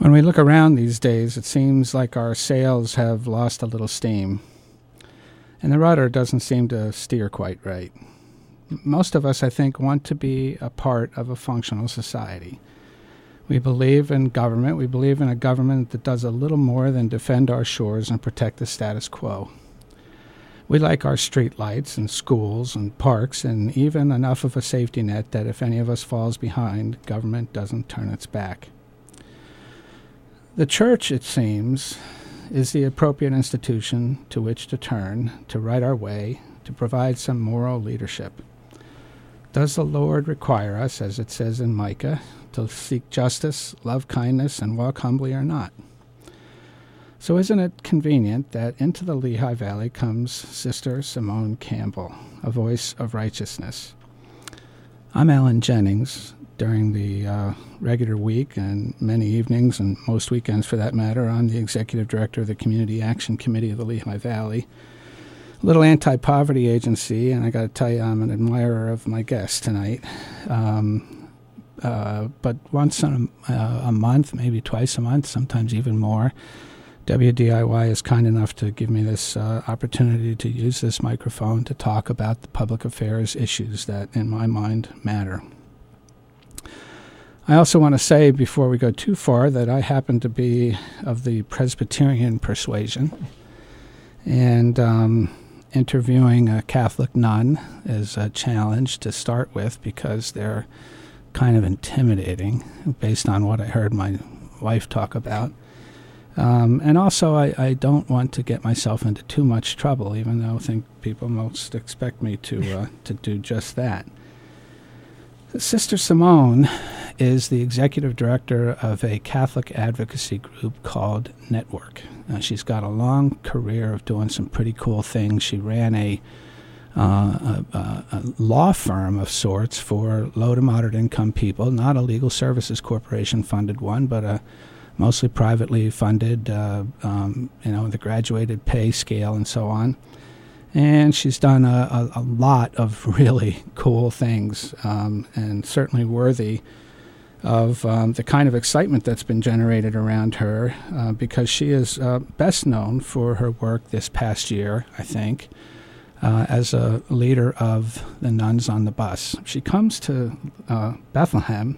When we look around these days, it seems like our sails have lost a little steam, and the rudder doesn't seem to steer quite right. Most of us, I think, want to be a part of a functional society. We believe in government. We believe in a government that does a little more than defend our shores and protect the status quo. We like our street lights and schools and parks and even enough of a safety net that if any of us falls behind, government doesn't turn its back. The church, it seems, is the appropriate institution to which to turn, to right our way, to provide some moral leadership. Does the Lord require us, as it says in Micah, to seek justice, love kindness, and walk humbly or not? So isn't it convenient that into the Lehigh Valley comes Sister Simone Campbell, a voice of righteousness? I'm Alan Jennings. During the regular week and many evenings and most weekends for that matter, I'm the executive director of the Community Action Committee of the Lehigh Valley, a little anti-poverty agency, and I got to tell you, I'm an admirer of my guest tonight. But once a month, maybe twice a month, sometimes even more, WDIY is kind enough to give me this opportunity to use this microphone to talk about the public affairs issues that, in my mind, matter. I also want to say, before we go too far, that I happen to be of the Presbyterian persuasion, and interviewing a Catholic nun is a challenge to start with because they're kind of intimidating based on what I heard my wife talk about. And also, I don't want to get myself into too much trouble, even though I think people most expect me to do just that. Sister Simone is the executive director of a Catholic advocacy group called Network. She's got a long career of doing some pretty cool things. She ran a law firm of sorts for low to moderate income people, not a legal services corporation funded one, but a mostly privately funded, the graduated pay scale and so on. And she's done a lot of really cool things, and certainly worthy of the kind of excitement that's been generated around her, because she is best known for her work this past year, I think, as a leader of the Nuns on the Bus. She comes to Bethlehem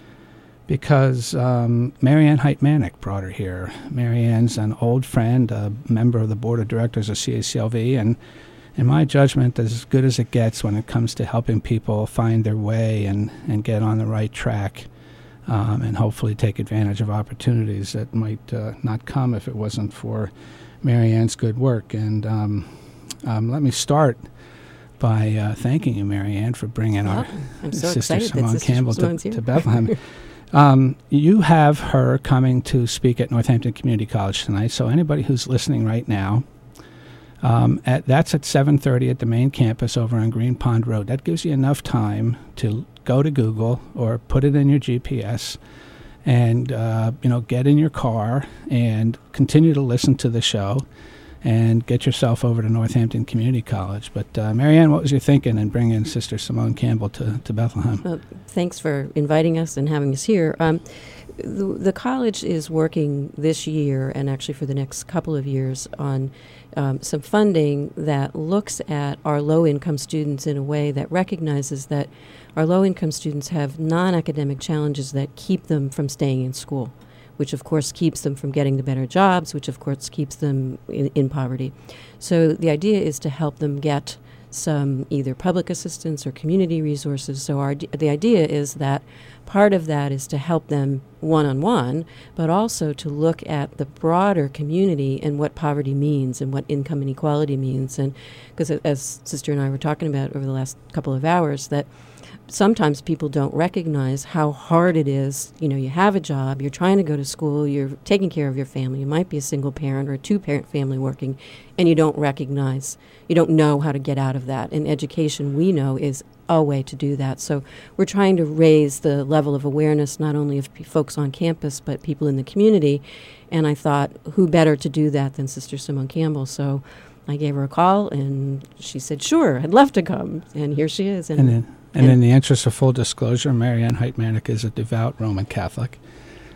because Marianne Heitmanek brought her here. Marianne's an old friend, a member of the board of directors of CACLV, and in my judgment, as good as it gets when it comes to helping people find their way and get on the right track, and hopefully take advantage of opportunities that might not come if it wasn't for Marianne's good work. And let me start by thanking you, Marianne, for bringing our Sister Simone Campbell to Bethlehem. You have her coming to speak at Northampton Community College tonight, so anybody who's listening right now, that's at 7:30 at the main campus over on Green Pond Road. That gives you enough time to go to Google or put it in your GPS and get in your car and continue to listen to the show and get yourself over to Northampton Community College. But Marianne, what was your thinking in bringing Sister Simone Campbell to Bethlehem? Thanks for inviting us and having us here. The college is working this year and actually for the next couple of years on some funding that looks at our low-income students in a way that recognizes that our low-income students have non-academic challenges that keep them from staying in school, which of course keeps them from getting the better jobs, which of course keeps them in poverty. So the idea is to help them get some either public assistance or community resources. So the idea is that part of that is to help them one-on-one, but also to look at the broader community and what poverty means and what income inequality means. And because as Sister and I were talking about over the last couple of hours, that sometimes people don't recognize how hard it is. You have a job, you're trying to go to school, you're taking care of your family. You might be a single parent or a two-parent family working, and you don't know how to get out of that. And education, we know, is a way to do that. So we're trying to raise the level of awareness, not only of folks on campus, but people in the community. And I thought, who better to do that than Sister Simone Campbell? So I gave her a call, and she said, sure, I'd love to come. And here she is. And in the interest of full disclosure, Marianne Heitmanek is a devout Roman Catholic.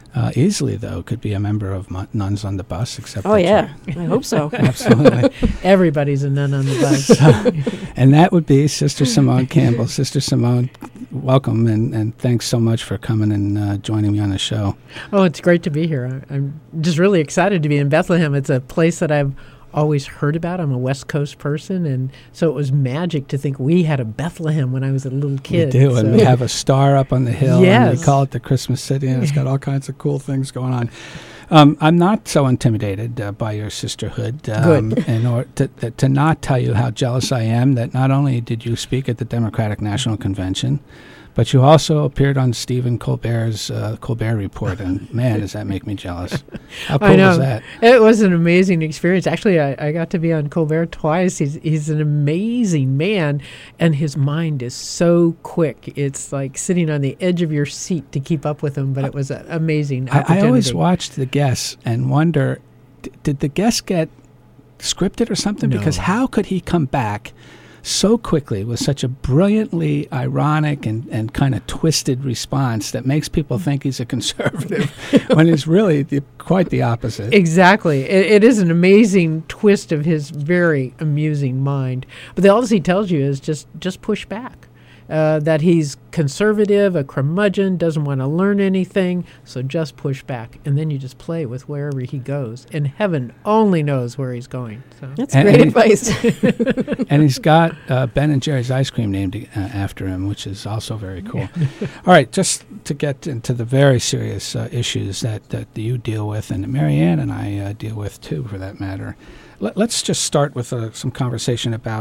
easily, though, could be a member of Nuns on the Bus, except Oh, yeah. I hope so. Absolutely. Everybody's a nun on the bus. And that would be Sister Simone Campbell. Sister Simone, welcome, and thanks so much for coming and joining me on the show. Oh, it's great to be here. I'm just really excited to be in Bethlehem. It's a place that I've always heard about. I'm a West Coast person, and so it was magic to think we had a Bethlehem when I was a little kid. We do, and we have a star up on the hill, Yes. and we call it the Christmas City, and it's got all kinds of cool things going on. I'm not so intimidated by your sisterhood. Good. In order to not tell you how jealous I am that not only did you speak at the Democratic National Convention, but you also appeared on Stephen Colbert's Colbert Report, and man, does that make me jealous. How cool was that? It was an amazing experience. Actually, I got to be on Colbert twice. He's an amazing man, and his mind is so quick. It's like sitting on the edge of your seat to keep up with him, but it was an amazing opportunity. I always watched the guests and wonder, did the guests get scripted or something? No. Because how could he come back so quickly with such a brilliantly ironic and kind of twisted response that makes people think he's a conservative when he's really quite the opposite? Exactly. It is an amazing twist of his very amusing mind. But all he tells you is just push back. That he's conservative, a curmudgeon, doesn't want to learn anything, so just push back. And then you just play with wherever he goes. And heaven only knows where he's going. So. That's great advice. And he's got Ben and Jerry's ice cream named after him, which is also very cool. All right, just to get into the very serious issues that you deal with, and Marianne and I deal with too, for that matter. Let's just start with some conversation about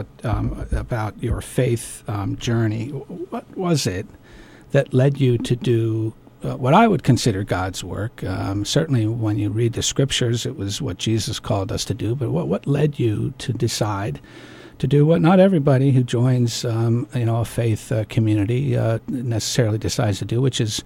your faith journey. What was it that led you to do what I would consider God's work? Certainly, when you read the scriptures, it was what Jesus called us to do. But what led you to decide to do what not everybody who joins a faith community necessarily decides to do, which is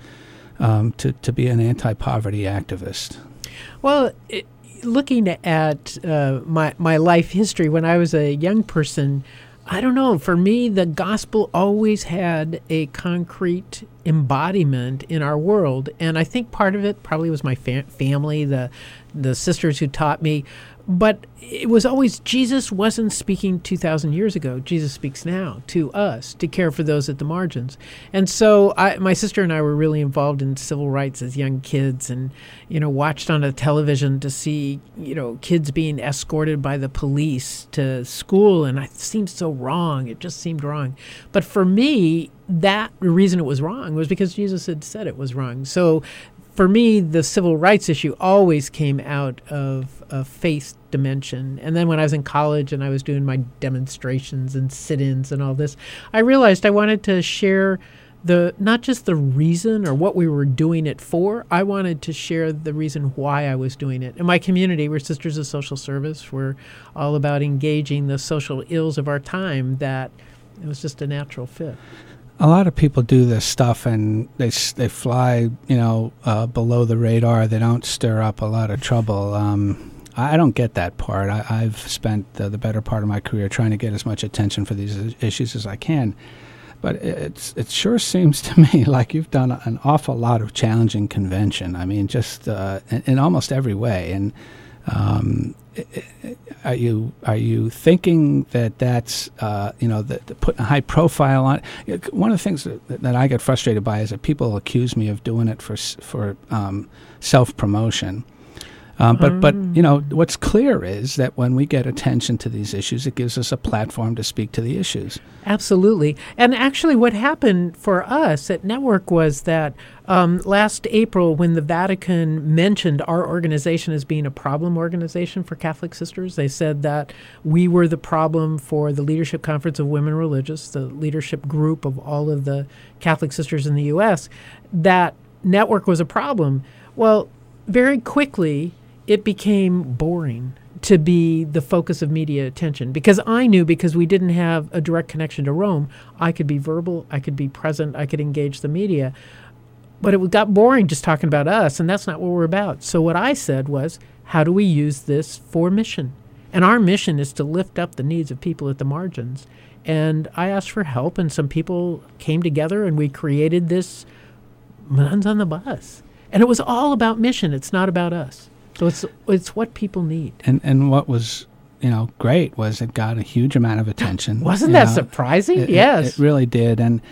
to be an anti-poverty activist? Well, looking at my life history when I was a young person, I don't know. For me, the gospel always had a concrete embodiment in our world, and I think part of it probably was my family, the sisters who taught me. But it was always Jesus wasn't speaking 2,000 years ago. Jesus speaks now to us to care for those at the margins. And so my sister and I were really involved in civil rights as young kids, and watched on the television to see kids being escorted by the police to school, and it seemed so wrong. It just seemed wrong. But for me, the reason it was wrong was because Jesus had said it was wrong. So for me, the civil rights issue always came out of a faith dimension. And then when I was in college and I was doing my demonstrations and sit-ins and all this, I realized I wanted to share not just the reason or what we were doing it for. I wanted to share the reason why I was doing it. In my community, we're Sisters of Social Service. We're all about engaging the social ills of our time. That it was just a natural fit. A lot of people do this stuff and they fly, below the radar. They don't stir up a lot of trouble. I don't get that part. I've spent the better part of my career trying to get as much attention for these issues as I can. But it sure seems to me like you've done an awful lot of challenging convention. I mean, just in almost every way. And are you thinking that's putting a high profile on it? One of the things that I get frustrated by is that people accuse me of doing it for self-promotion. But what's clear is that when we get attention to these issues, it gives us a platform to speak to the issues. Absolutely. And actually what happened for us at Network was that last April, when the Vatican mentioned our organization as being a problem organization for Catholic sisters, they said that we were the problem for the Leadership Conference of Women Religious, the leadership group of all of the Catholic sisters in the U.S., that Network was a problem. Well, very quickly, it became boring to be the focus of media attention, because we didn't have a direct connection to Rome, I could be verbal, I could be present, I could engage the media. But it got boring just talking about us, and that's not what we're about. So what I said was, how do we use this for mission? And our mission is to lift up the needs of people at the margins. And I asked for help, and some people came together, and we created this Nuns on the Bus. And it was all about mission. It's not about us. So it's what people need. And what was, great was it got a huge amount of attention. Wasn't that surprising? Yes. It really did. And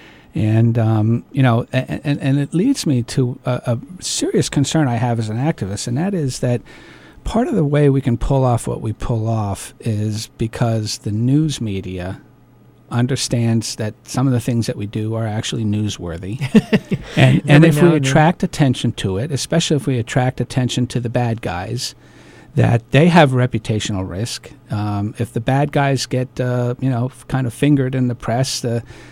it leads me to a serious concern I have as an activist, and that is that part of the way we can pull off what we pull off is because the news media understands that some of the things that we do are actually newsworthy. and if we attract attention to it, especially if we attract attention to the bad guys, that they have reputational risk. If the bad guys get, kind of fingered in the press,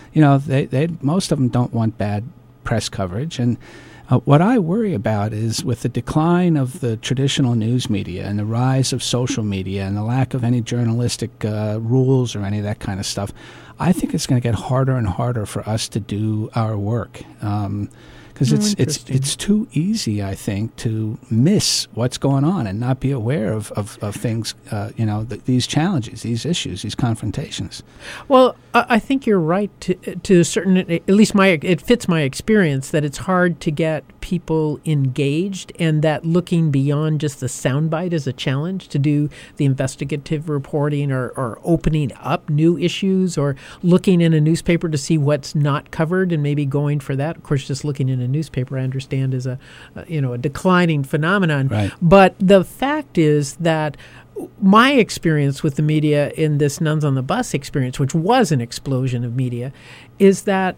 they most of them don't want bad press coverage. And what I worry about is with the decline of the traditional news media and the rise of social media and the lack of any journalistic rules or any of that kind of stuff, I think it's going to get harder and harder for us to do our work. Because it's too easy, I think, to miss what's going on and not be aware of things, these challenges, these issues, these confrontations. Well, I think you're right to a certain, at least it fits my experience, that it's hard to get people engaged, and that looking beyond just the soundbite is a challenge, to do the investigative reporting or opening up new issues or looking in a newspaper to see what's not covered and maybe going for that. Of course, just looking in a newspaper, I understand, is a declining phenomenon. Right. But the fact is that my experience with the media in this Nuns on the Bus experience, which was an explosion of media, is that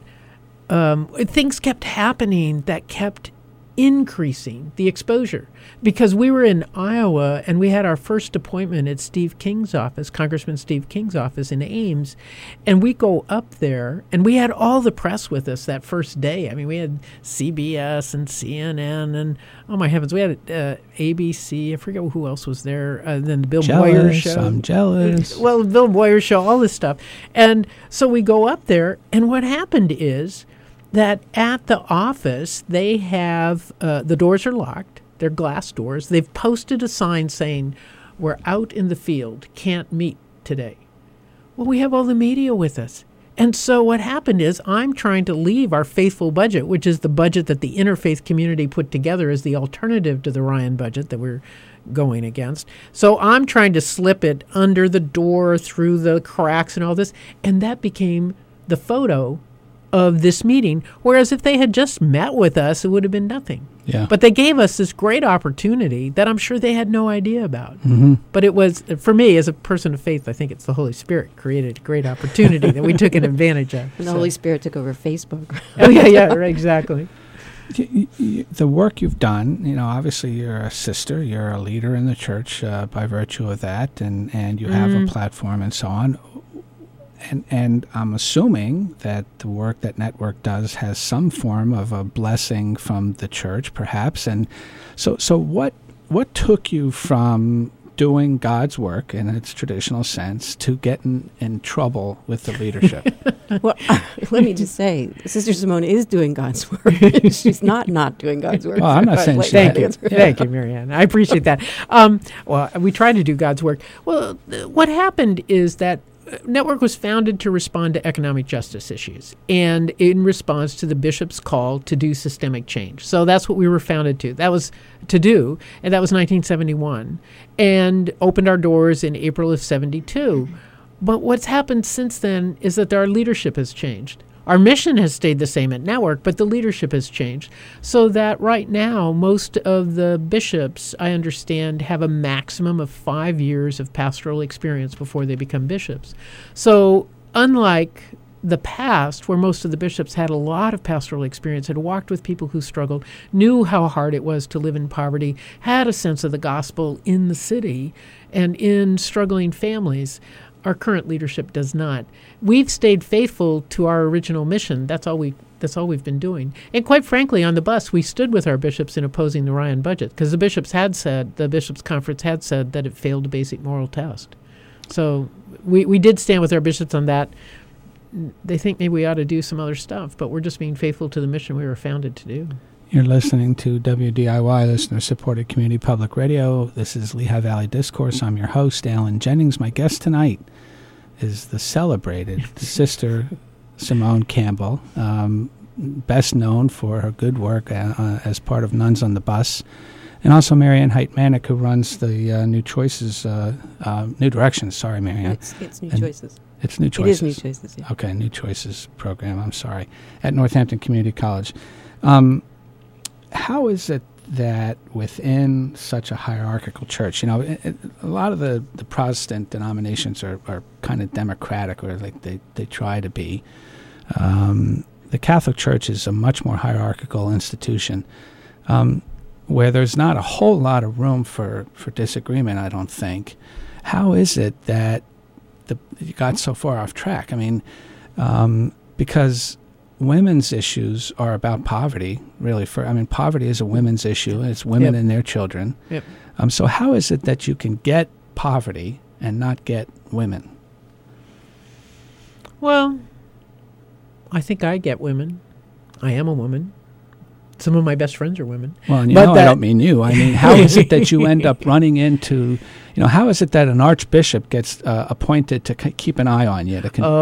things kept happening that kept increasing the exposure. Because we were in Iowa and we had our first appointment at Steve King's office, Congressman Steve King's office in Ames, and we go up there and we had all the press with us that first day. I mean, we had CBS and CNN and, oh my heavens, we had ABC. I forget who else was there. Then the Bill Moyer show. I'm jealous. Well, Bill Moyer show, all this stuff. And so we go up there, and what happened is that at the office, they have, the doors are locked. They're glass doors. They've posted a sign saying, "We're out in the field, can't meet today." Well, we have all the media with us. And so what happened is I'm trying to leave our faithful budget, which is the budget that the interfaith community put together as the alternative to the Ryan budget that we're going against. So I'm trying to slip it under the door, through the cracks and all this. And that became the photo of this meeting, whereas if they had just met with us, it would have been nothing. Yeah. But they gave us this great opportunity that I'm sure they had no idea about. Mm-hmm. But it was, for me, as a person of faith, I think it's the Holy Spirit created a great opportunity that we took an advantage of. And the Holy Spirit took over Facebook. Oh, yeah, right, exactly. The work you've done, obviously you're a sister, you're a leader in the church by virtue of that, and you have a platform and so on. And I'm assuming that the work that Network does has some form of a blessing from the church, perhaps. And so what took you from doing God's work in its traditional sense to getting in trouble with the leadership? Well, let me just say, Sister Simone is doing God's work. She's not doing God's work. Well, I'm not saying she Thank you, Marianne. I appreciate that. Well, we try to do God's work. Well, what happened is that Network was founded to respond to economic justice issues and in response to the bishop's call to do systemic change. So that's what we were founded to. That was to do, and that was 1971, and opened our doors in April of 72. But what's happened since then is that our leadership has changed. Our mission has stayed the same at Network, but the leadership has changed. So that right now, most of the bishops, I understand, have a maximum of 5 years of pastoral experience before they become bishops. So unlike the past, where most of the bishops had a lot of pastoral experience, had walked with people who struggled, knew how hard it was to live in poverty, had a sense of the gospel in the city and in struggling families, our current leadership does not. We've stayed faithful to our original mission. That's all we've been doing. And quite frankly, on the bus, we stood with our bishops in opposing the Ryan budget, because the bishops' conference had said that it failed a basic moral test. So we did stand with our bishops on that. They think maybe we ought to do some other stuff, but we're just being faithful to the mission we were founded to do. You're listening to WDIY, listener-supported community public radio. This is Lehigh Valley Discourse. I'm your host, Alan Jennings. My guest tonight is the celebrated Sister Simone Campbell. best known for her good work as part of Nuns on the Bus. And also Marianne Heidt-Manick, who runs the New Choices, New Directions, sorry, Marianne. It's New Choices. It's New Choices. It is New Choices, yeah. Okay, New Choices program, I'm sorry, at Northampton Community College. How is it that within such a hierarchical church, a lot of the Protestant denominations are kind of democratic, or like they try to be. The Catholic Church is a much more hierarchical institution, where there's not a whole lot of room for disagreement, I don't think. How is it that you got so far off track? I mean, because women's issues are about poverty, really. Poverty is a women's issue, and it's women and their children. Yep. So how is it that you can get poverty and not get women? Well, I think I get women. I am a woman. Some of my best friends are women. Well, and I don't mean you. I mean, how is it that you end up running into, how is it that an archbishop gets appointed to keep an eye on you?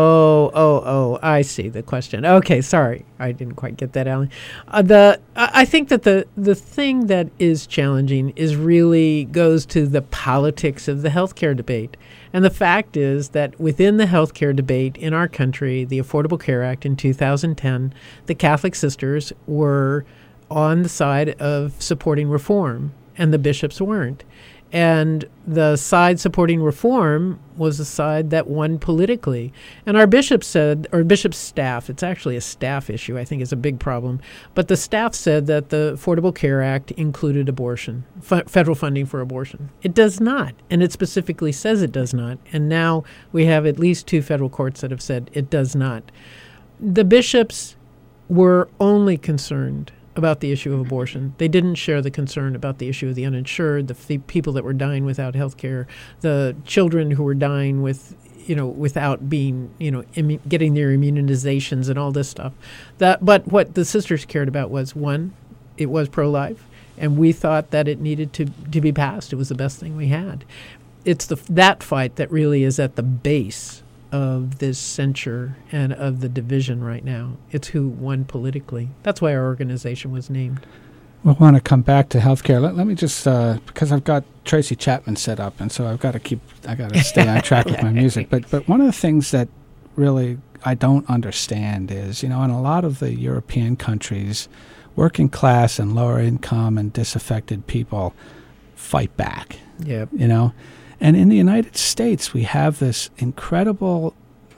I see the question. Okay, sorry. I didn't quite get that, Alan. I think that the thing that is challenging is really goes to the politics of the healthcare debate. And the fact is that within the healthcare debate in our country, the Affordable Care Act in 2010, the Catholic sisters were on the side of supporting reform, and the bishops weren't. And the side supporting reform was the side that won politically. And our bishop said, or bishop's staff, it's actually a staff issue, I think is a big problem, but the staff said that the Affordable Care Act included abortion, federal funding for abortion. It does not, and it specifically says it does not. And now we have at least 2 federal courts that have said it does not. The bishops were only concerned about the issue of abortion. They didn't share the concern about the issue of the uninsured, the people that were dying without health care, the children who were dying without being, getting their immunizations and all this stuff. But what the sisters cared about was, one, it was pro-life, and we thought that it needed to be passed. It was the best thing we had. It's that fight that really is at the base of this censure and of the division right now. It's who won politically. That's why our organization was named. We want to come back to healthcare. Let me just, because I've got Tracy Chapman set up, and so I got to stay on track with my music. But one of the things that really I don't understand is, in a lot of the European countries, working class and lower income and disaffected people fight back. Yep. And in the United States, we have this incredible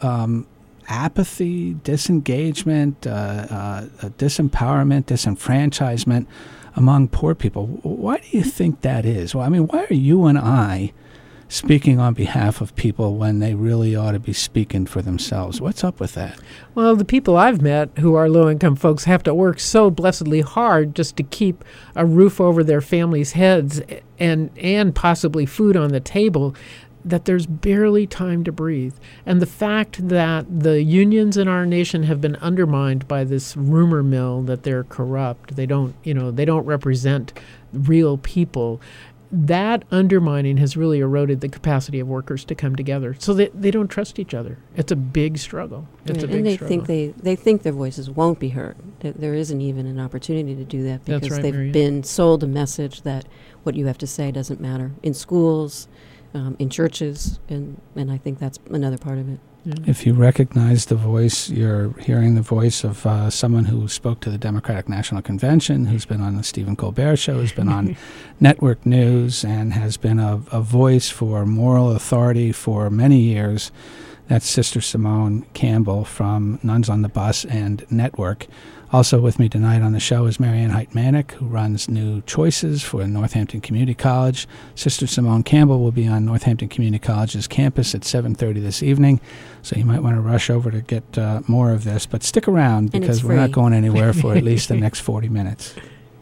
apathy, disengagement, disempowerment, disenfranchisement among poor people. Why do you think that is? Well, why are you and I speaking on behalf of people when they really ought to be speaking for themselves? What's up with that? Well, the people I've met who are low-income folks have to work so blessedly hard just to keep a roof over their families' heads and possibly food on the table that there's barely time to breathe. And the fact that the unions in our nation have been undermined by this rumor mill that they're corrupt, they don't represent real people, that undermining has really eroded the capacity of workers to come together. So they don't trust each other. It's a big struggle. It's a big struggle. They think their voices won't be heard. There isn't even an opportunity to do that because they've Marianne. been sold a message that what you have to say doesn't matter in schools, in churches, and I think that's another part of it. Yeah. If you recognize the voice, you're hearing the voice of someone who spoke to the Democratic National Convention, who's been on the Stephen Colbert Show, who's been on network news, and has been a voice for moral authority for many years. That's Sister Simone Campbell from Nuns on the Bus and Network. Also with me tonight on the show is Marianne Heidt-Manick, who runs New Choices for Northampton Community College. Sister Simone Campbell will be on Northampton Community College's campus at 7:30 this evening, so you might want to rush over to get more of this. But stick around because we're not going anywhere for at least the next 40 minutes.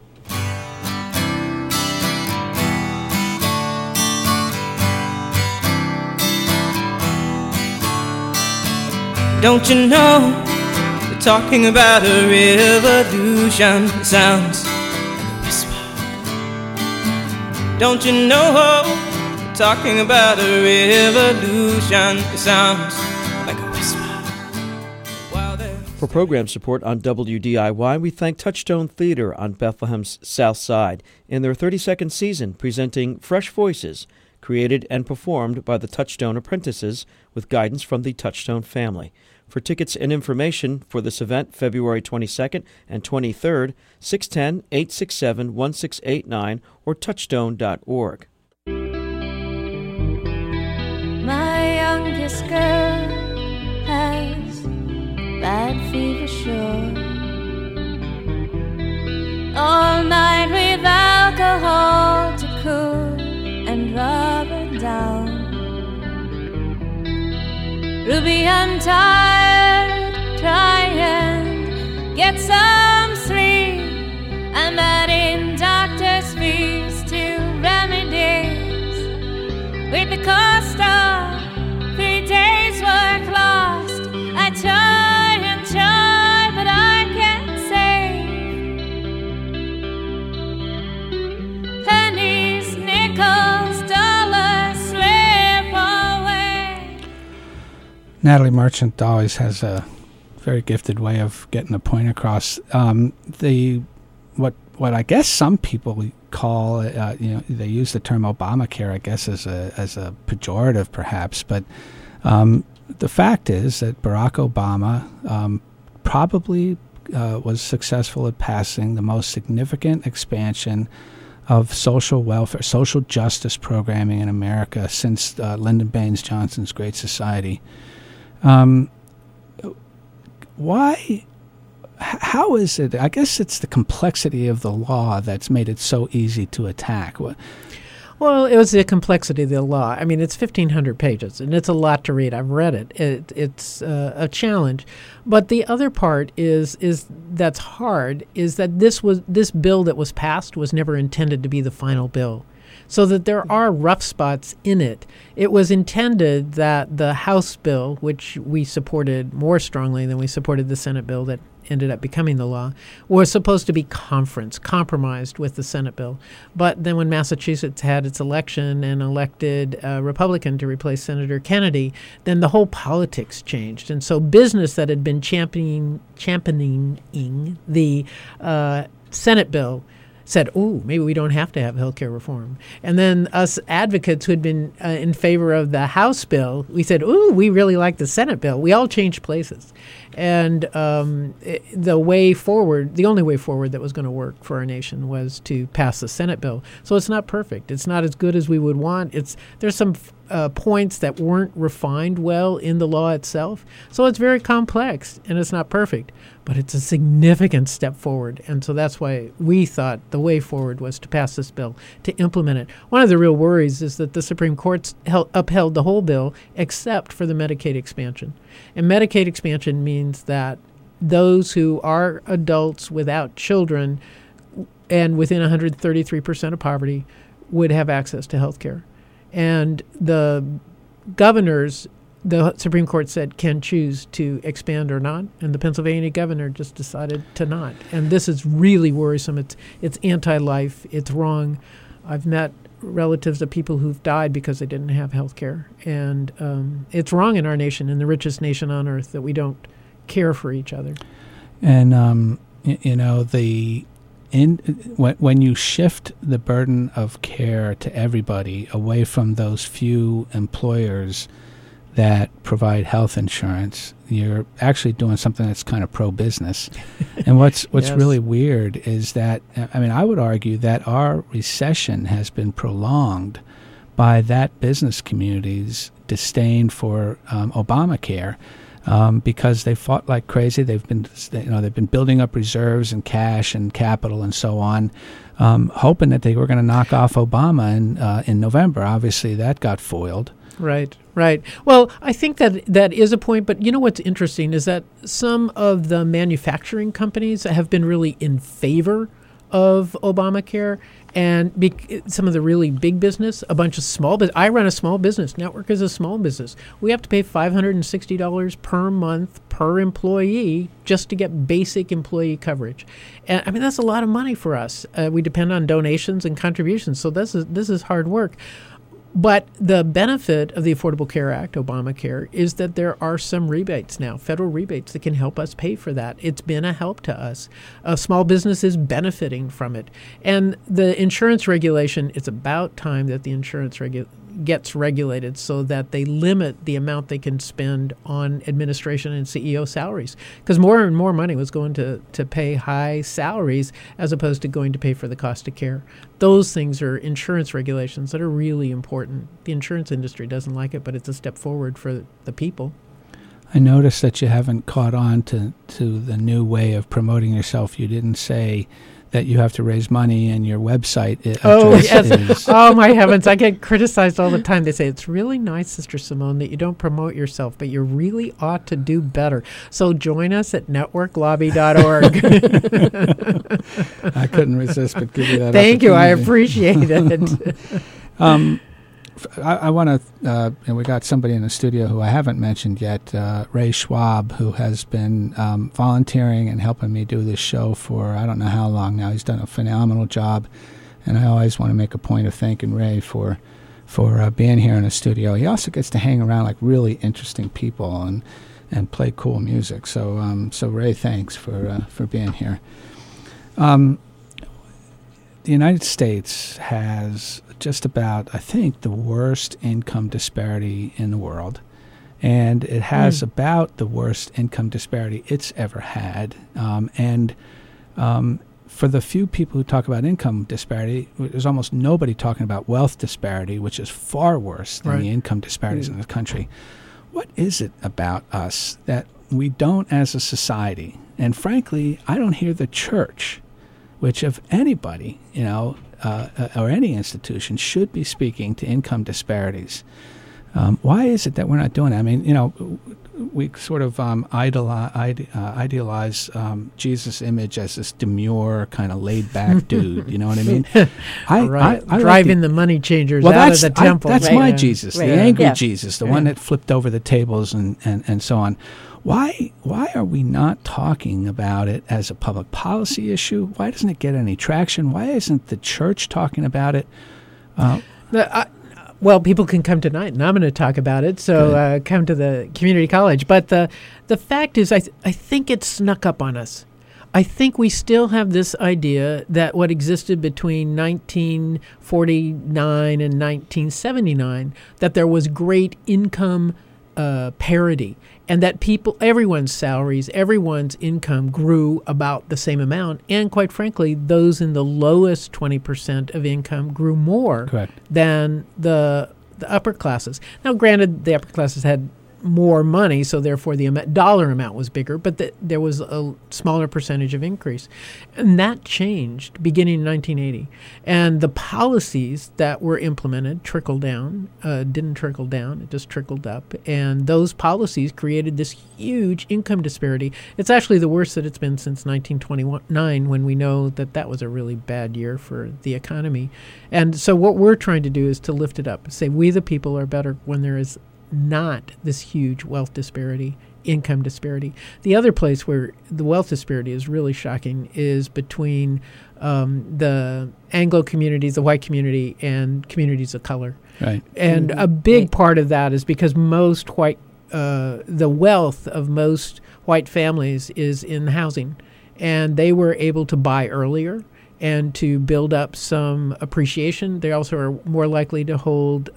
Don't you know? Talking about a revolution sounds like a whisper. Don't you know? Talking about a revolution sounds like a whisper. While there's For program support on WDIY, we thank Touchstone Theater on Bethlehem's South Side in their 32nd season, presenting Fresh Voices, created and performed by the Touchstone apprentices with guidance from the Touchstone family. For tickets and information for this event, February 22nd and 23rd, 610-867-1689 or touchstone.org. My youngest girl has bad fever, sure. All night with alcohol to cool and rub her down. Ruby, I'm tired, try and get some sleep. I'm adding doctor's fees to remedies with the cost of 3 days' work lost. I try and try, but I can't save. Pennies, nickels, dollars slip away. Natalie Merchant always has a very gifted way of getting a point across. What I guess some people call, they use the term Obamacare, I guess, as a pejorative, perhaps. But the fact is that Barack Obama probably was successful at passing the most significant expansion of social welfare, social justice programming in America since Lyndon Baines Johnson's Great Society. Why? How is it? I guess it's the complexity of the law that's made it so easy to attack. Well, it was the complexity of the law. I mean, it's 1,500 pages, and it's a lot to read. I've read it. It's a challenge. But the other part is that's hard is that this bill that was passed was never intended to be the final bill. So that there are rough spots in it. It was intended that the House bill, which we supported more strongly than we supported the Senate bill that ended up becoming the law, was supposed to be compromised with the Senate bill. But then when Massachusetts had its election and elected a Republican to replace Senator Kennedy, then the whole politics changed. And so business that had been championing the Senate bill said, "Ooh, maybe we don't have to have health care reform." And then us advocates who had been in favor of the House bill, we said, "Ooh, we really like the Senate bill." We all changed places. And the way forward, the only way forward that was going to work for our nation was to pass the Senate bill. So it's not perfect. It's not as good as we would want. There's some points that weren't refined well in the law itself. So it's very complex, and it's not perfect. But it's a significant step forward. And so that's why we thought the way forward was to pass this bill, to implement it. One of the real worries is that the Supreme Court upheld the whole bill except for the Medicaid expansion. And Medicaid expansion means that those who are adults without children and within 133% of poverty would have access to health care. And the governors, the Supreme Court said, can choose to expand or not, and the Pennsylvania governor just decided to not. And this is really worrisome. It's anti-life. It's wrong. I've met relatives of people who've died because they didn't have health care. And it's wrong in our nation, in the richest nation on earth, that we don't care for each other. And, when you shift the burden of care to everybody away from those few employers that provide health insurance, you're actually doing something that's kind of pro-business. And what's Yes. really weird is that, I would argue that our recession has been prolonged by that business community's disdain for Obamacare. Because they fought like crazy. They've been building up reserves and cash and capital and so on, hoping that they were going to knock off Obama in November. Obviously, that got foiled. Right. Well, I think that is a point, but you know what's interesting is that some of the manufacturing companies have been really in favor of Obamacare, and some of the really big business, a bunch of small business. I run a small business. Network is a small business. We have to pay $560 per month per employee just to get basic employee coverage. And that's a lot of money for us. We depend on donations and contributions, so this is hard work. But the benefit of the Affordable Care Act, Obamacare, is that there are some rebates now, federal rebates that can help us pay for that. It's been a help to us. Small business is benefiting from it. And the insurance regulation, it's about time that the insurance gets regulated so that they limit the amount they can spend on administration and CEO salaries. Because more and more money was going to pay high salaries as opposed to going to pay for the cost of care. Those things are insurance regulations that are really important. The insurance industry doesn't like it, but it's a step forward for the people. I noticed that you haven't caught on to the new way of promoting yourself. You didn't say that you have to raise money and your website is... Oh, my heavens. I get criticized all the time. They say, it's really nice, Sister Simone, that you don't promote yourself, but you really ought to do better. So join us at networklobby.org. I couldn't resist but give you that Thank you. I appreciate it. I want to, and we got somebody in the studio who I haven't mentioned yet, Ray Schwab, who has been volunteering and helping me do this show for I don't know how long now. He's done a phenomenal job, and I always want to make a point of thanking Ray for being here in the studio. He also gets to hang around like really interesting people and play cool music. So Ray, thanks for being here. The United States has just about, I think, the worst income disparity in the world. And it has about the worst income disparity it's ever had. For the few people who talk about income disparity, there's almost nobody talking about wealth disparity, which is far worse than the income disparities in this country. What is it about us that we don't as a society? And frankly, I don't hear the church, which if anybody, or any institution should be speaking to income disparities. Why is it that we're not doing it? I mean, we sort of idealize Jesus' image as this demure, kind of laid-back dude. You know what I mean? I driving the money changers out of the temple. That's my Jesus, the angry Jesus, the one that flipped over the tables and so on. Why are we not talking about it as a public policy issue? Why doesn't it get any traction? Why isn't the church talking about it? Well, people can come tonight, and I'm going to talk about it. So come to the community college. But the fact is, I think it snuck up on us. I think we still have this idea that what existed between 1949 and 1979, that there was great income parity, and that everyone's salaries, everyone's income grew about the same amount, and quite frankly, those in the lowest 20% of income grew more than the upper classes. Now, granted, the upper classes had more money, so therefore the dollar amount was bigger, but there was a smaller percentage of increase. And that changed beginning in 1980. And the policies that were implemented didn't trickle down, it just trickled up. And those policies created this huge income disparity. It's actually the worst that it's been since 1929, when we know that was a really bad year for the economy. And so what we're trying to do is to lift it up, say we the people are better when there is not this huge wealth disparity, income disparity. The other place where the wealth disparity is really shocking is between the Anglo communities, the white community, and communities of color. Right. And a big part of that is because the wealth of most white families is in housing, and they were able to buy earlier and to build up some appreciation. They also are more likely to hold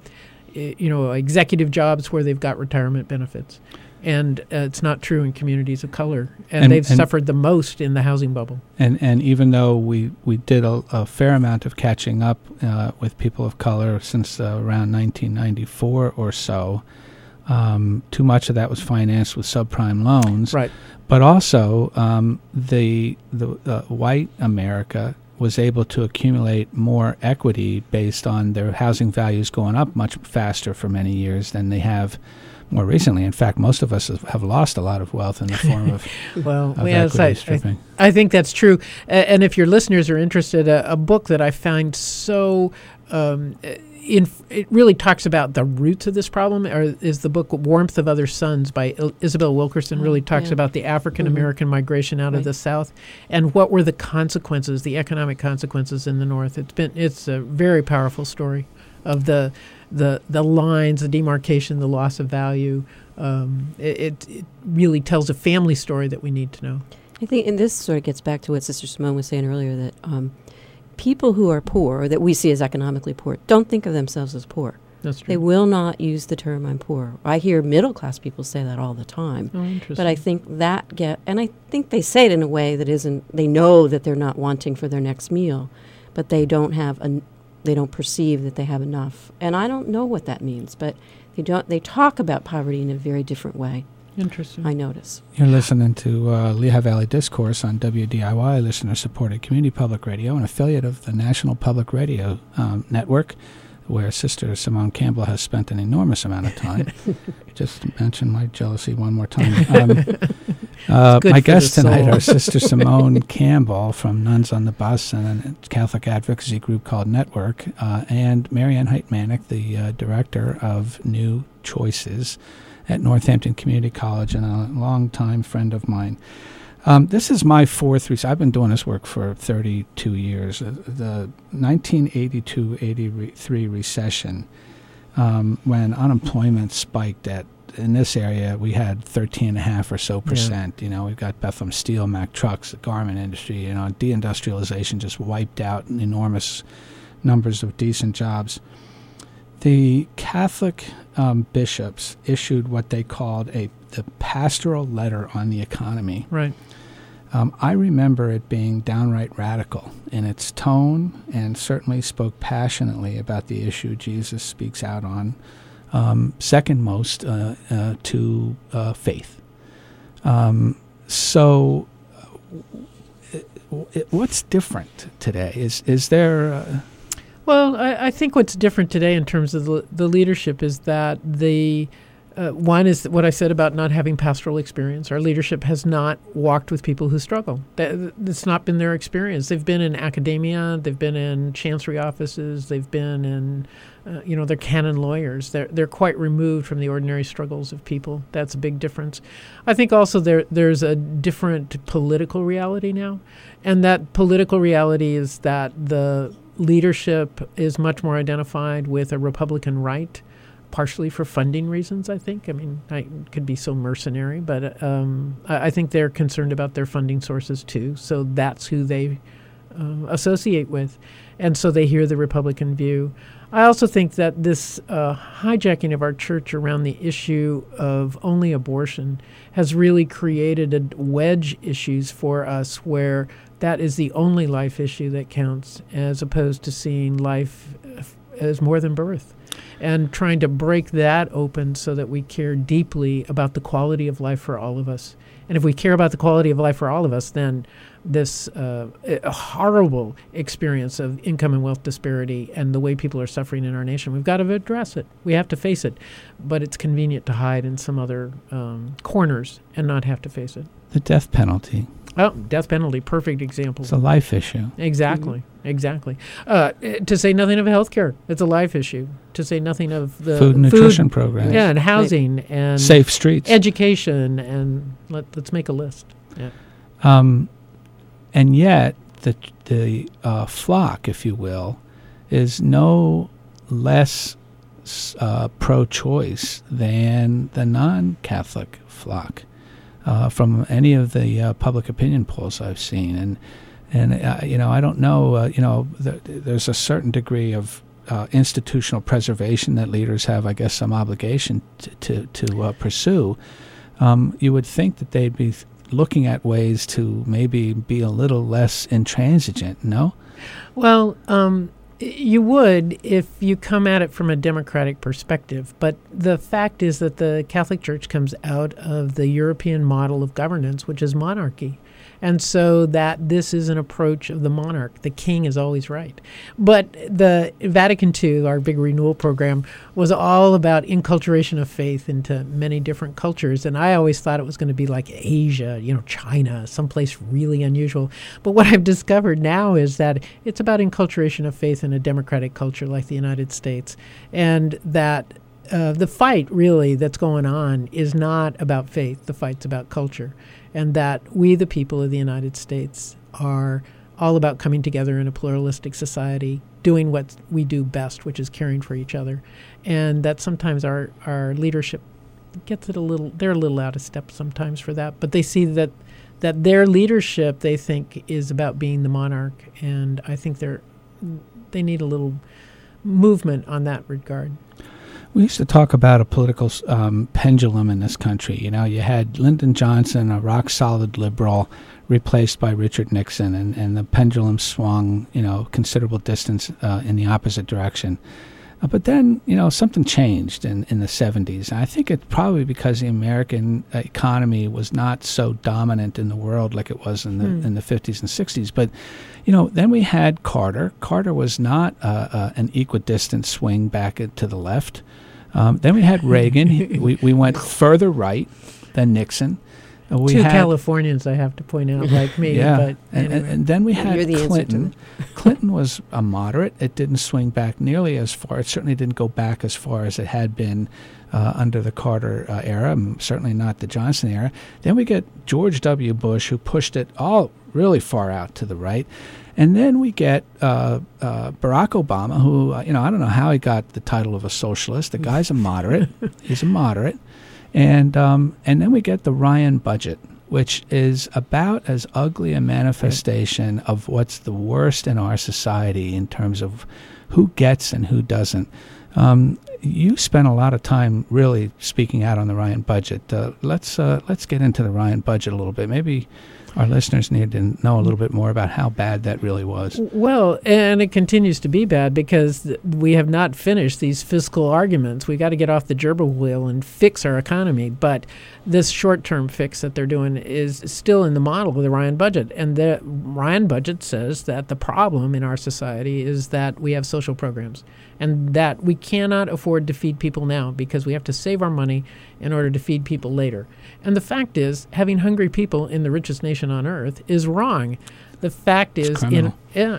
executive jobs where they've got retirement benefits. And it's not true in communities of color. And they've suffered the most in the housing bubble. And even though we did a fair amount of catching up with people of color since around 1994 or so, too much of that was financed with subprime loans. Right. But also the white America was able to accumulate more equity based on their housing values going up much faster for many years than they have more recently. In fact, most of us have lost a lot of wealth in the form of, equity stripping. I think that's true. And if your listeners are interested, a book that I find so it really talks about the roots of this problem is the book Warmth of Other Suns by Isabel Wilkerson. Really talks about the African-American migration out of the South and what were the consequences, the economic consequences in the North. It's a very powerful story. of the lines, the demarcation, the loss of value. It really tells a family story that we need to know. I think, and this sort of gets back to what Sister Simone was saying earlier, that people who are poor, or that we see as economically poor, don't think of themselves as poor. That's true. They will not use the term "I'm poor." I hear middle-class people say that all the time. Oh, interesting. But I think and I think they say it in a way that isn't. They know that they're not wanting for their next meal, but they don't they don't perceive that they have enough. And I don't know what that means, but they talk about poverty in a very different way. Interesting. I notice. You're listening to Lehigh Valley Discourse on WDIY, listener-supported community public radio, an affiliate of the National Public Radio Network, where Sister Simone Campbell has spent an enormous amount of time. Just to mention my jealousy one more time. My guests tonight are Sister Simone Campbell from Nuns on the Bus and a Catholic advocacy group called Network, and Marianne Heitmanek, the director of New Choices at Northampton Community College and a longtime friend of mine. This is my fourth I've been doing this work for 32 years. The 1982-83 recession, when unemployment spiked in this area, we had 13.5% or so. Yeah. We've got Bethlehem Steel, Mack Trucks, the garment industry. Deindustrialization just wiped out enormous numbers of decent jobs. The Catholic bishops issued what they called the pastoral letter on the economy. Right. I remember it being downright radical in its tone, and certainly spoke passionately about the issue Jesus speaks out on, second most to faith. So, what's different today? Is there? Well, I think what's different today in terms of the leadership is that one is what I said about not having pastoral experience. Our leadership has not walked with people who struggle. That's not been their experience. They've been in academia. They've been in chancery offices. They've been in, they're canon lawyers. They're quite removed from the ordinary struggles of people. That's a big difference. I think also there's a different political reality now, and that political reality is that the leadership is much more identified with a Republican right, partially for funding reasons, I think. I mean, I could be so mercenary, but I think they're concerned about their funding sources too. So that's who they associate with. And so they hear the Republican view. I also think that this hijacking of our church around the issue of only abortion has really created a wedge issues for us where that is the only life issue that counts, as opposed to seeing life as more than birth, and trying to break that open so that we care deeply about the quality of life for all of us. And if we care about the quality of life for all of us, then this horrible experience of income and wealth disparity and the way people are suffering in our nation, we've got to address it. We have to face it. But it's convenient to hide in some other corners and not have to face it. The death penalty. Oh, death penalty, perfect example. It's a life issue. Exactly. To say nothing of healthcare, it's a life issue. To say nothing of the food and nutrition programs. Yeah, and housing and safe streets, education, and let's make a list. Yeah. And yet the flock, if you will, is no less pro-choice than the non-Catholic flock. From any of the public opinion polls I've seen, and I don't know. There's a certain degree of institutional preservation that leaders have, I guess, some obligation to pursue. You would think that they'd be looking at ways to maybe be a little less intransigent. No? Well, you would if you come at it from a democratic perspective. But the fact is that the Catholic Church comes out of the European model of governance, which is monarchy. And so that this is an approach of the monarch. The king is always right. But the Vatican II, our big renewal program, was all about inculturation of faith into many different cultures. And I always thought it was going to be like Asia, China, someplace really unusual. But what I've discovered now is that it's about inculturation of faith in a democratic culture like the United States. And that the fight really that's going on is not about faith. The fight's about culture. And that we, the people of the United States, are all about coming together in a pluralistic society, doing what we do best, which is caring for each other. And that sometimes our leadership gets it they're a little out of step sometimes for that, but they see that their leadership, they think, is about being the monarch, and I think they need a little movement on that regard. We used to talk about a political pendulum in this country. You know, you had Lyndon Johnson, a rock-solid liberal, replaced by Richard Nixon, and the pendulum swung, considerable distance in the opposite direction. But then, something changed in the 70s. And I think it's probably because the American economy was not so dominant in the world like it was in the 50s and 60s. But, then we had Carter. Carter was not an equidistant swing back to the left. Then we had Reagan. we went further right than Nixon. Two Californians, I have to point out, like me. Yeah, but anyway. and then we had You're the Clinton. Clinton was a moderate. It didn't swing back nearly as far. It certainly didn't go back as far as it had been under the Carter era, certainly not the Johnson era. Then we get George W. Bush, who pushed it all really far out to the right. And then we get Barack Obama, who, I don't know how he got the title of a socialist. The guy's a moderate. He's a moderate. And then we get the Ryan budget, which is about as ugly a manifestation of what's the worst in our society in terms of who gets and who doesn't. You spent a lot of time really speaking out on the Ryan budget. Let's get into the Ryan budget a little bit. Maybe our listeners need to know a little bit more about how bad that really was. Well, and it continues to be bad because we have not finished these fiscal arguments. We got to get off the gerbil wheel and fix our economy. But this short-term fix that they're doing is still in the model of the Ryan budget. And the Ryan budget says that the problem in our society is that we have social programs and that we cannot afford to feed people now because we have to save our money in order to feed people later. And the fact is, having hungry people in the richest nation on earth is wrong. The fact is, then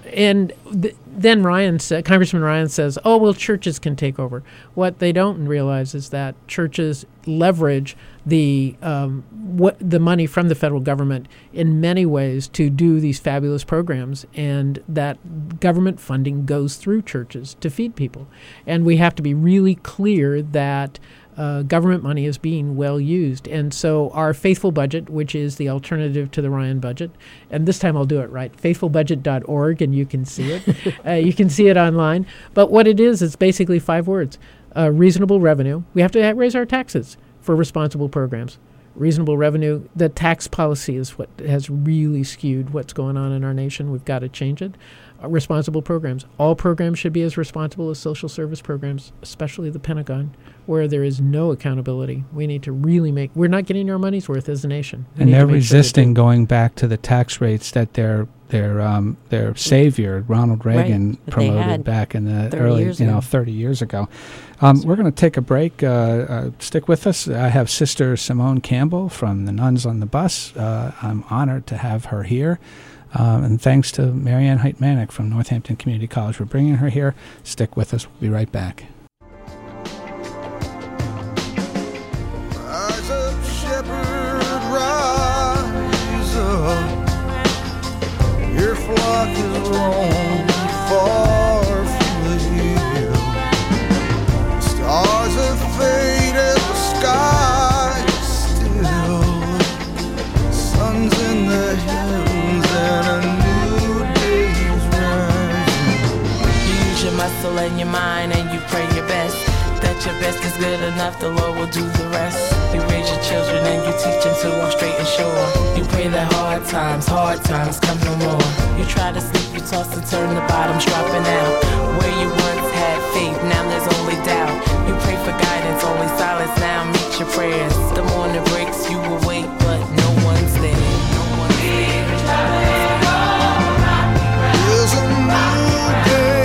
Congressman Ryan says, "Oh well, churches can take over." What they don't realize is that churches leverage the money from the federal government in many ways to do these fabulous programs, and that government funding goes through churches to feed people. And we have to be really clear that government money is being well used. And so our Faithful Budget, which is the alternative to the Ryan budget, and this time I'll do it right, faithfulbudget.org, and you can see it. You can see it online. But what it is, it's basically 5 words. Reasonable revenue. We have to raise our taxes for responsible programs. Reasonable revenue. The tax policy is what has really skewed what's going on in our nation. We've got to change it. Responsible programs. All programs should be as responsible as social service programs, especially the Pentagon, where there is no accountability. We need to really we're not getting our money's worth as a nation. And they're resisting going back to the tax rates that their savior, Ronald Reagan, promoted back in the early, 30 years ago. We're going to take a break. Stick with us. I have Sister Simone Campbell from the Nuns on the Bus. I'm honored to have her here. And thanks to Marianne Heitmanek from Northampton Community College for bringing her here. Stick with us. We'll be right back. Rise up, shepherd, rise up. Your flock is roaming far from the hill. Stars have faded, the sky is still. Sun's in the heavens and a new day's rising. You use your muscle and your mind and you pray your best. That your best is good enough, the Lord will do the rest. You raise your children and you teach them to walk straight and sure. You pray that hard times come no more. You try to sleep, you toss and turn, the bottom's dropping out. Where you once had faith, now there's only doubt. You pray for guidance, only silence now meet your prayers. The morning breaks, you will wait, but no one's there. No one's there. There's a new day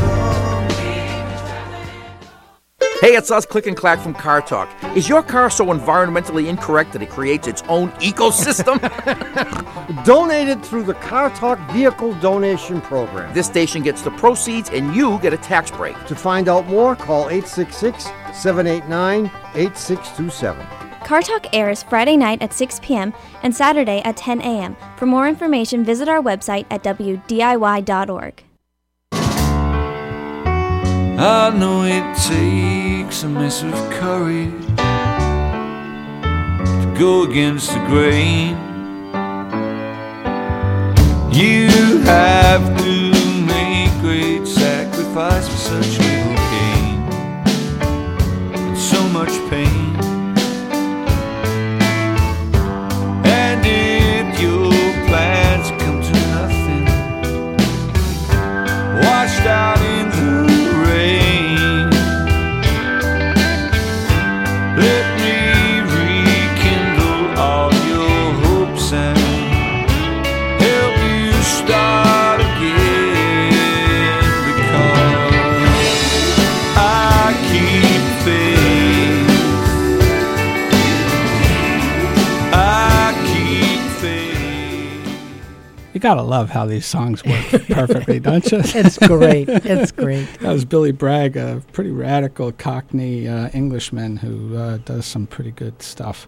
Hey, it's us, Click and Clack from Car Talk. Is your car so environmentally incorrect that it creates its own ecosystem? Donate it through the Car Talk Vehicle Donation Program. This station gets the proceeds and you get a tax break. To find out more, call 866-789-8627. Car Talk airs Friday night at 6 p.m. and Saturday at 10 a.m. For more information, visit our website at wdiy.org. I know it takes a massive courage to go against the grain. You have to make great sacrifice for such little gain and so much pain. And if your plans come to nothing, washed out in the rain, let me rekindle all your hopes and help you start again, because I keep faith, I keep faith. You gotta love how these songs work perfectly, don't you? It's great. It's great. That was Billy Bragg, a pretty radical Cockney Englishman who does some pretty good stuff.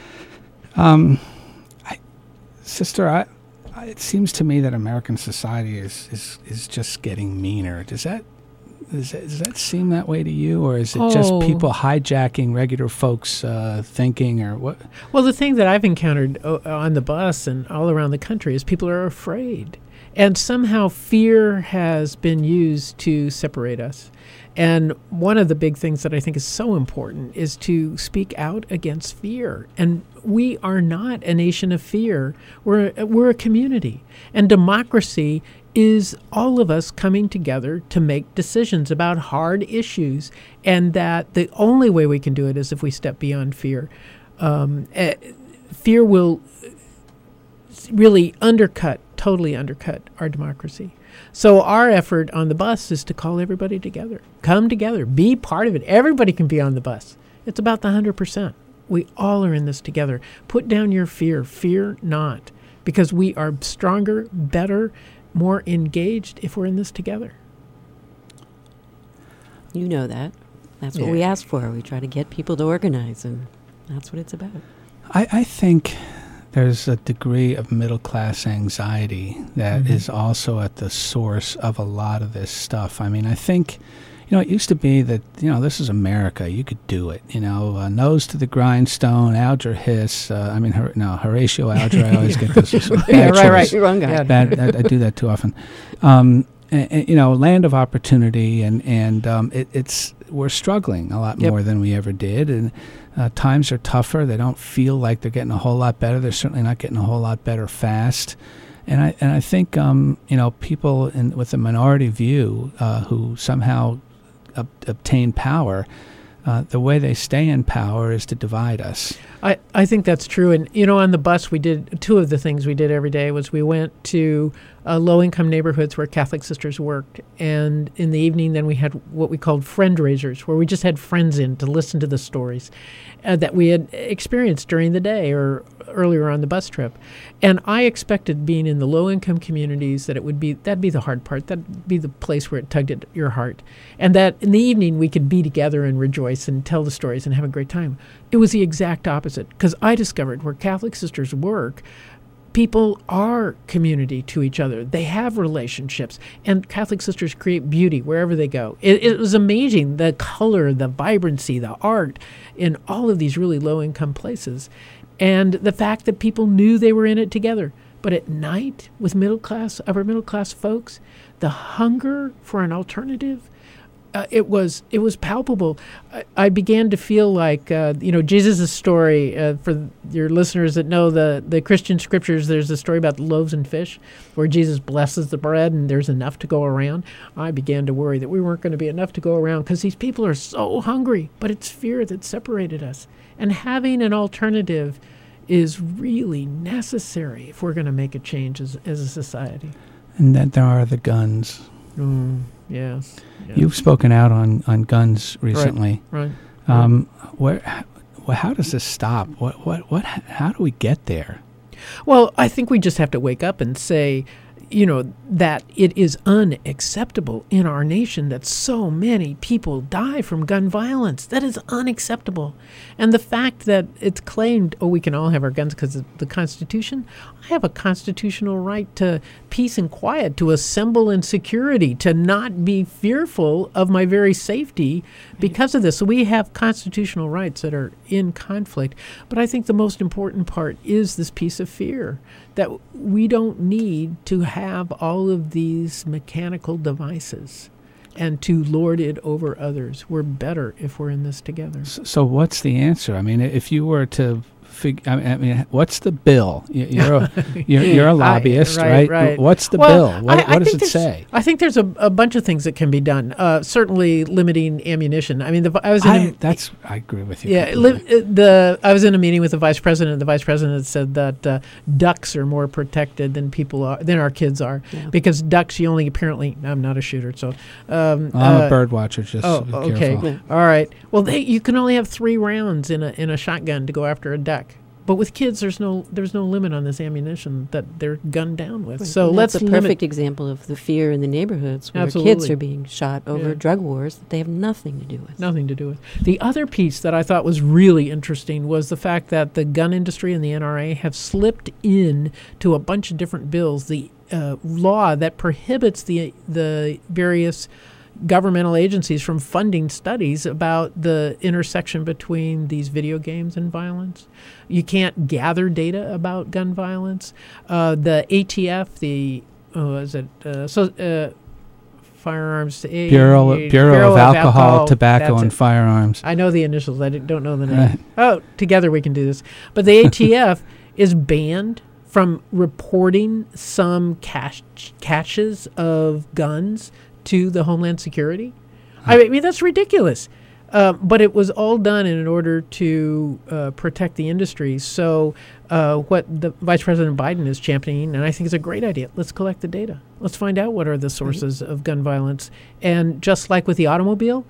Sister, it seems to me that American society is just getting meaner. Does that seem that way to you, or is it just people hijacking regular folks' thinking, or what? Well, the thing that I've encountered on the bus and all around the country is people are afraid. And somehow fear has been used to separate us. And one of the big things that I think is so important is to speak out against fear. And we are not a nation of fear. We're a community. And democracy is all of us coming together to make decisions about hard issues, and that the only way we can do it is if we step beyond fear. Fear will really totally undercut our democracy. So our effort on the bus is to call everybody together. Come together. Be part of it. Everybody can be on the bus. It's about the 100%. We all are in this together. Put down your fear. Fear not. Because we are stronger, better, more engaged if we're in this together. You know that. That's what we asked for. We try to get people to organize, and that's what it's about. I think there's a degree of middle-class anxiety that is also at the source of a lot of this stuff. I mean, I think, it used to be that, this is America. You could do it. Nose to the grindstone, Alger Hiss. Horatio Alger. I always get this. Right. You're wrong guy. I do that too often. Land of opportunity, and we're struggling a lot more than we ever did, and times are tougher. They don't feel like they're getting a whole lot better. They're certainly not getting a whole lot better fast. And I think people with a minority view who somehow obtain power, the way they stay in power is to divide us. I think that's true. And, on the bus, we did two of the things we did every day was we went to low-income neighborhoods where Catholic sisters worked. And in the evening, then we had what we called friend raisers, where we just had friends in to listen to the stories that we had experienced during the day or earlier on the bus trip. And I expected, being in the low-income communities, that that'd be the hard part. That'd be the place where it tugged at your heart. And that in the evening, we could be together and rejoice and tell the stories and have a great time. It was the exact opposite, because I discovered where Catholic sisters work, people are community to each other. They have relationships, and Catholic sisters create beauty wherever they go. It was amazing, the color, the vibrancy, the art in all of these really low-income places, and the fact that people knew they were in it together. But at night, with upper middle class folks, the hunger for an alternative, it was palpable. I began to feel like, Jesus' story, for your listeners that know the Christian scriptures, there's a story about the loaves and fish where Jesus blesses the bread and there's enough to go around. I began to worry that we weren't going to be enough to go around because these people are so hungry, but it's fear that separated us. And having an alternative is really necessary if we're going to make a change as a society. And then there are the guns. Yes. You've spoken out on guns recently. Right. How does this stop? How do we get there? Well, I think we just have to wake up and say, that it is unacceptable in our nation that so many people die from gun violence. That is unacceptable. And the fact that it's claimed, we can all have our guns because of the Constitution. I have a constitutional right to peace and quiet, to assemble in security, to not be fearful of my very safety because of this. So we have constitutional rights that are in conflict. But I think the most important part is this piece of fear, that we don't need to have all of these mechanical devices and to lord it over others. We're better if we're in this together. So what's the answer? I mean, if you were to what's the bill? You're a lobbyist, right? What's the bill? What does it say? I think there's a bunch of things that can be done. Certainly, limiting ammunition. I mean, I agree with you. Yeah, I was in a meeting with the vice president. The vice president said that ducks are more protected than our kids are, because ducks you only apparently. I'm not a shooter, so I'm a bird watcher. Just okay, careful. All right. Well, you can only have 3 rounds in a shotgun to go after a duck. But with kids, there's no limit on this ammunition that they're gunned down with. Right. So that's a perfect example of the fear in the neighborhoods where kids are being shot over drug wars that they have nothing to do with. Nothing to do with. The other piece that I thought was really interesting was the fact that the gun industry and the NRA have slipped in to a bunch of different bills the law that prohibits the various governmental agencies from funding studies about the intersection between these video games and violence. You can't gather data about gun violence. The ATF, Firearms Bureau of Alcohol, Tobacco, and Firearms. I know the initials. I don't know the name. Right. Together we can do this. But the ATF is banned from reporting some caches of guns to the Homeland Security. I mean, that's ridiculous. But it was all done in order to protect the industry. So what the Vice President Biden is championing, and I think it's a great idea, let's collect the data. Let's find out what are the sources of gun violence. And just like with the automobile,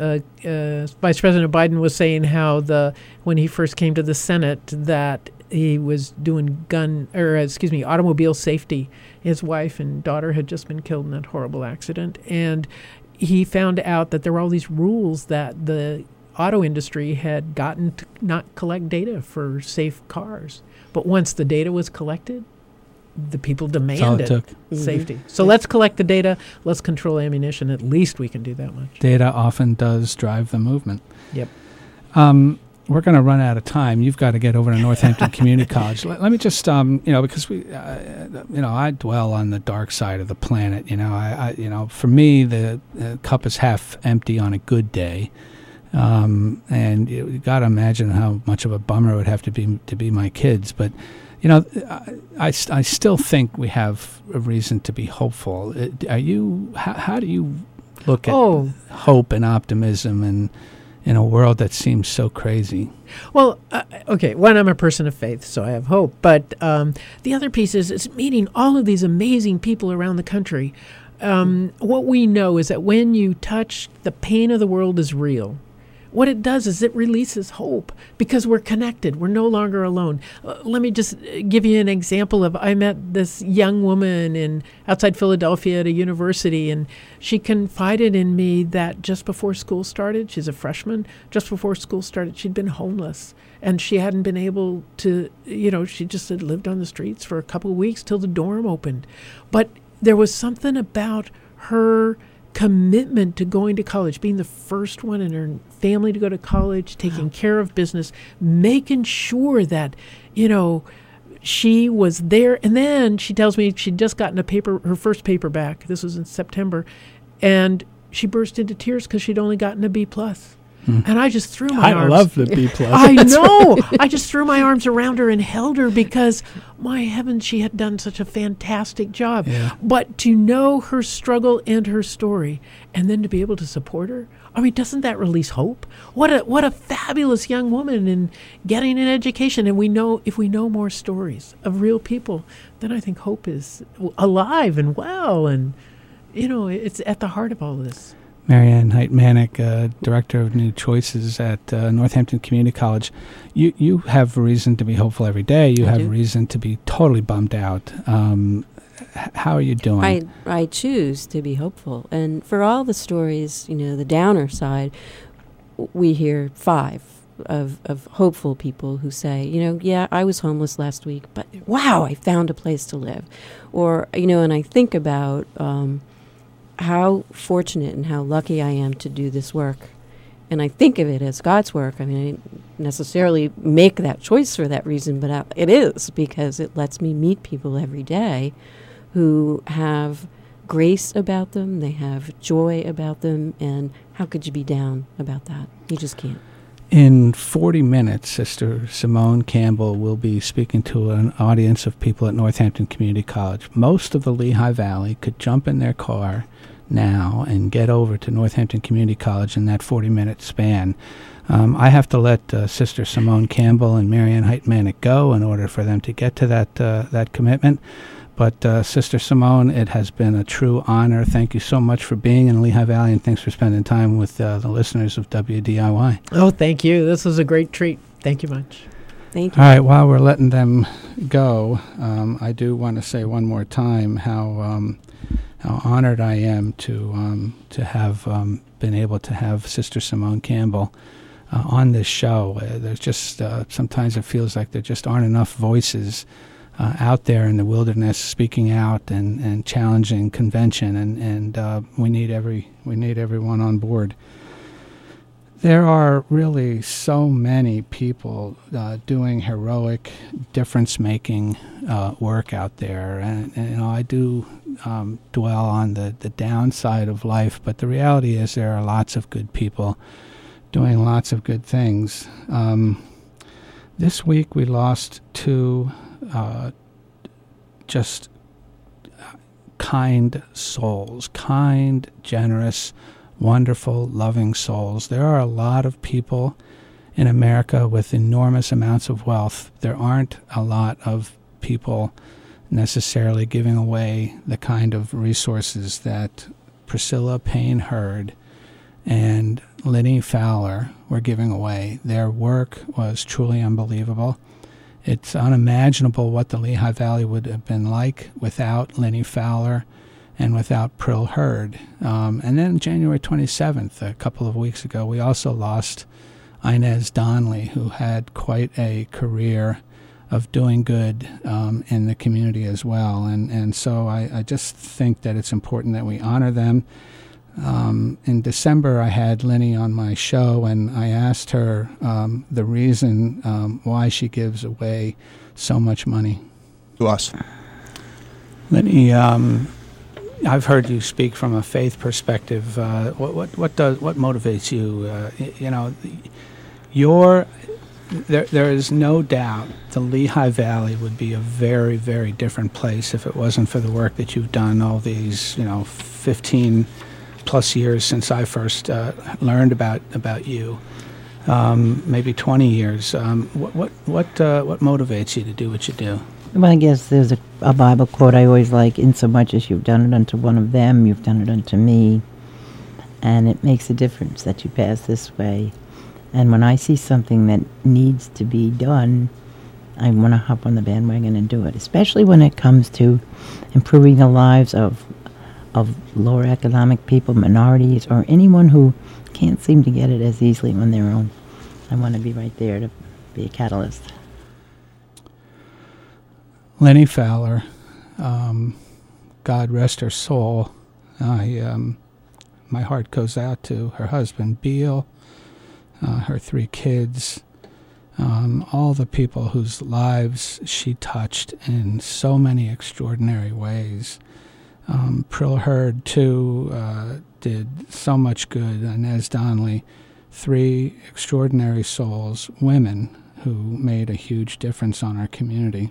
Vice President Biden was saying how when he first came to the Senate that he was doing automobile safety. His wife and daughter had just been killed in that horrible accident. And he found out that there were all these rules that the auto industry had gotten to not collect data for safe cars. But once the data was collected, the people demanded safety. So let's collect the data. Let's control ammunition. At least we can do that much. Data often does drive the movement. Yep. We're going to run out of time. You've got to get over to Northampton Community College. Let me just, because we, I dwell on the dark side of the planet. For me, the cup is half empty on a good day, and you got to imagine how much of a bummer it would have to be my kids. But, I still think we have a reason to be hopeful. How do you look at hope and optimism and in a world that seems so crazy? Well, one, I'm a person of faith, so I have hope. But the other piece is meeting all of these amazing people around the country. What we know is that when you touch the pain of the world is real. What it does is it releases hope because we're connected. We're no longer alone. Let me just give you an example I met this young woman outside Philadelphia at a university, and she confided in me that just before school started, she's a freshman, just before school started, she'd been homeless. And she hadn't been able to, she just had lived on the streets for a couple of weeks till the dorm opened. But there was something about her commitment to going to college, being the first one in her family to go to college, taking care of business, making sure that, she was there. And then she tells me she'd just gotten her first paperback. This was in September. And she burst into tears because she'd only gotten a B+. And I just threw my arms. I love the B+. I know. I just threw my arms around her and held her because, my heavens, she had done such a fantastic job. Yeah. But to know her struggle and her story, and then to be able to support her, I mean, doesn't that release hope? What a fabulous young woman in getting an education. And if we know more stories of real people, then I think hope is alive and well, and it's at the heart of all this. Marianne Heidt-Manick, Director of New Choices at Northampton Community College. You have reason to be hopeful every day. You have reason to be totally bummed out. how are you doing? I choose to be hopeful. And for all the stories, the downer side, we hear 5 of hopeful people who say, yeah, I was homeless last week, but wow, I found a place to live. Or, and I think about how fortunate and how lucky I am to do this work. And I think of it as God's work. I mean, I didn't necessarily make that choice for that reason, but it is because it lets me meet people every day who have grace about them, they have joy about them, and how could you be down about that? You just can't. In 40 minutes, Sister Simone Campbell will be speaking to an audience of people at Northampton Community College. Most of the Lehigh Valley could jump in their car now and get over to Northampton Community College in that 40-minute span. I have to let Sister Simone Campbell and Marianne Heitmanick go in order for them to get to that commitment. But Sister Simone, it has been a true honor. Thank you so much for being in Lehigh Valley, and thanks for spending time with the listeners of WDIY. Oh, thank you. This was a great treat. Thank you much. Thank you. All right, while we're letting them go, I do want to say one more time how honored I am to have been able to have Sister Simone Campbell on this show. There's just sometimes it feels like there just aren't enough voices out there in the wilderness speaking out and challenging convention, and we need everyone on board. There are really so many people doing heroic, difference-making work out there, and I do dwell on the downside of life, but the reality is there are lots of good people doing lots of good things. This week we lost 2 just kind souls, kind, generous, wonderful, loving souls. There are a lot of people in America with enormous amounts of wealth. There aren't a lot of people necessarily giving away the kind of resources that Priscilla Payne Hurd and Lenny Fowler were giving away. Their work was truly unbelievable. It's unimaginable what the Lehigh Valley would have been like without Lenny Fowler and without Prill Hurd. And then January 27th, a couple of weeks ago, we also lost Inez Donnelly, who had quite a career of doing good in the community as well. And so I just think that it's important that we honor them. In December, I had Lenny on my show, and I asked her the reason why she gives away so much money. To us. Lenny, I've heard you speak from a faith perspective. What motivates you? There is no doubt the Lehigh Valley would be a very, very different place if it wasn't for the work that you've done all these, 15 plus years since I first learned about you, maybe 20 years. What motivates you to do what you do? Well, I guess there's a Bible quote I always like: "In so much as you've done it unto one of them, you've done it unto me." And it makes a difference that you pass this way. And when I see something that needs to be done, I want to hop on the bandwagon and do it, especially when it comes to improving the lives of lower economic people, minorities, or anyone who can't seem to get it as easily on their own. I want to be right there to be a catalyst. Lenny Fowler, God rest her soul. My heart goes out to her husband, Beal, her 3 kids, all the people whose lives she touched in so many extraordinary ways. Prill Hurd, too, did so much good. Inez Donnelly, 3 extraordinary souls, women who made a huge difference on our community.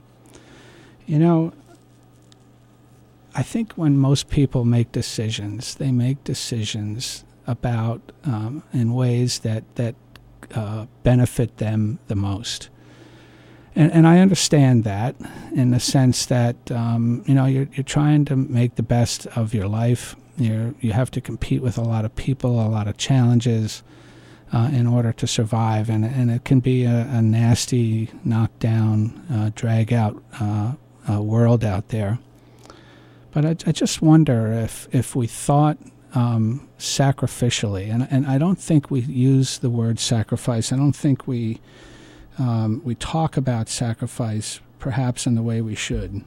I think when most people make decisions, they make decisions about in ways that benefit them the most. And I understand that in the sense that you're trying to make the best of your life. You have to compete with a lot of people, a lot of challenges in order to survive, and it can be a nasty, knockdown, drag out world out there. But I just wonder if we thought sacrificially, and I don't think we use the word sacrifice. I don't think we talk about sacrifice perhaps in the way we should.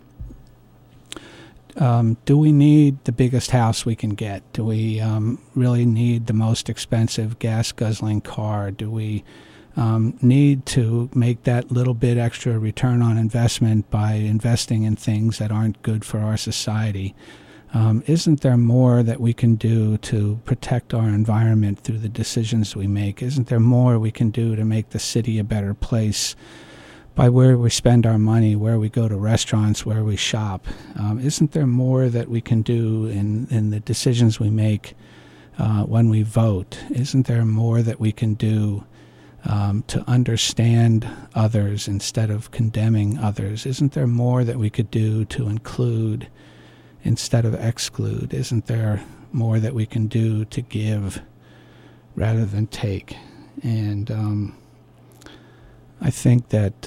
Do we need the biggest house we can get? Do we really need the most expensive gas-guzzling car? Do we need to make that little bit extra return on investment by investing in things that aren't good for our society? Isn't there more that we can do to protect our environment through the decisions we make? Isn't there more we can do to make the city a better place by where we spend our money, where we go to restaurants, where we shop? Isn't there more that we can do in the decisions we make when we vote? Isn't there more that we can do to understand others instead of condemning others? Isn't there more that we could do to include instead of exclude? Isn't there more that we can do to give rather than take? And I think that,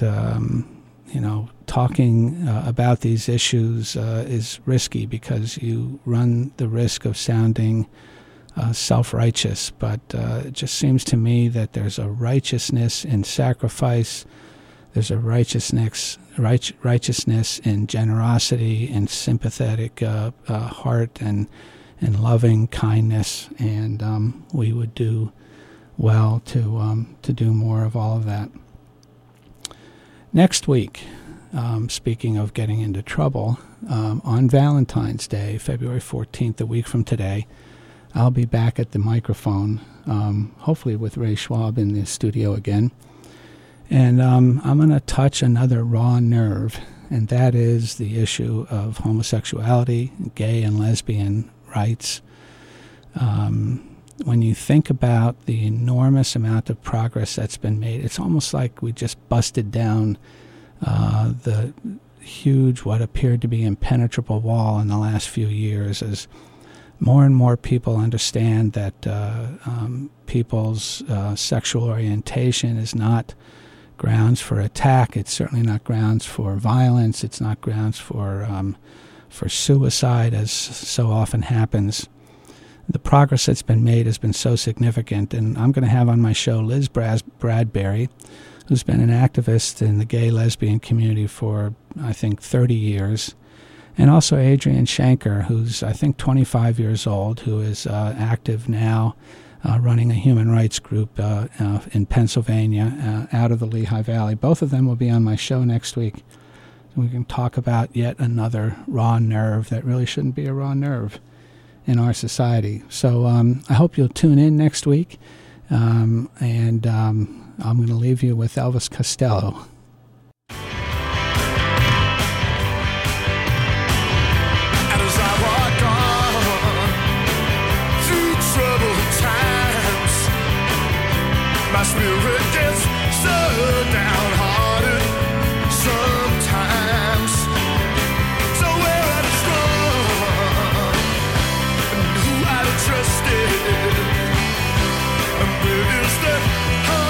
talking about these issues is risky because you run the risk of sounding self-righteous. But it just seems to me that there's a righteousness in sacrifice. There's a righteousness in generosity and sympathetic heart and loving kindness. And we would do well to do more of all of that. Next week, speaking of getting into trouble, on Valentine's Day, February 14th, a week from today, I'll be back at the microphone, hopefully with Ray Schwab in the studio again. And I'm going to touch another raw nerve, and that is the issue of homosexuality, gay and lesbian rights. When you think about the enormous amount of progress that's been made, it's almost like we just busted down the huge, what appeared to be impenetrable wall in the last few years, as more and more people understand that people's sexual orientation is not grounds for attack. It's certainly not grounds for violence. It's not grounds for suicide, as so often happens. The progress that's been made has been so significant, and I'm going to have on my show Liz Bradbury, who's been an activist in the gay lesbian community for, I think, 30 years, and also Adrian Shanker, who's, I think, 25 years old, who is active now, running a human rights group in Pennsylvania, out of the Lehigh Valley. Both of them will be on my show next week. We can talk about yet another raw nerve that really shouldn't be a raw nerve in our society. So I hope you'll tune in next week, and I'm going to leave you with Elvis Costello. My spirit gets so downhearted sometimes. So where I'd strong and who I'd trusted, and where is the